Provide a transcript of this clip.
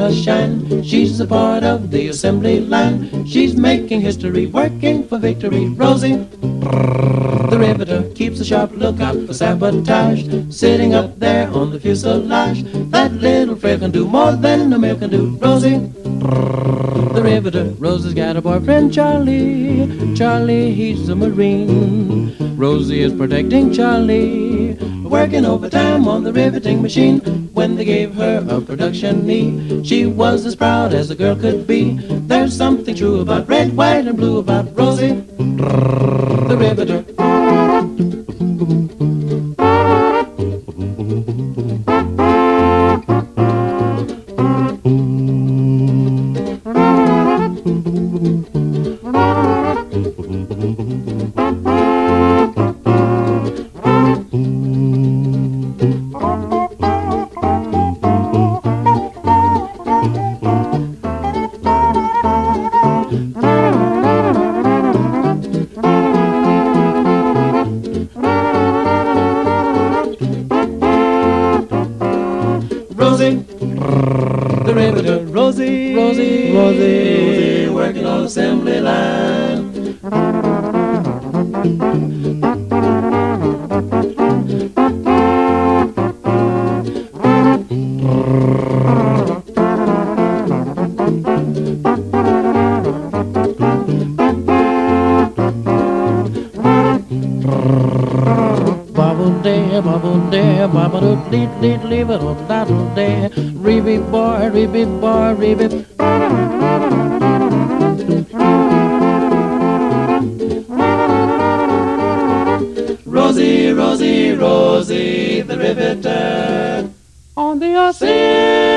must shine. She's a part of the assembly line. She's making history, working for victory. Rosie, the riveter, keeps a sharp lookout for sabotage. Sitting up there on the fuselage, that little frail can do more than a male can do. Rosie, the riveter. Rosie's got a boyfriend, Charlie. Charlie, he's a Marine. Rosie is protecting Charlie, working overtime on the riveting machine. When they gave her a production knee, she was as proud as a girl could be. There's something true about red, white, and blue about Rosie, the riveter. Rosie, the riveter. Rosie, Rosie, Rosie, working on assembly line. Bubble dare, bubble lead, leave it on that day. Rebe boy, rebe boy, rebe. Rosie, Rosie, Rosie, the riveter on the assembly.